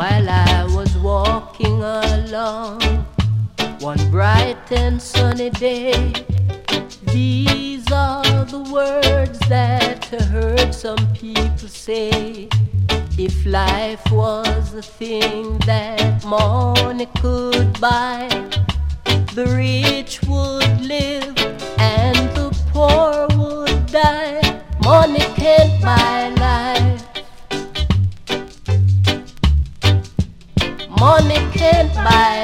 while I was walking along one bright and sunny day. These are the words that I heard some people say. If life was a thing that money could buy, the rich would live and the poor would die. Money can't buy life. Money can't buy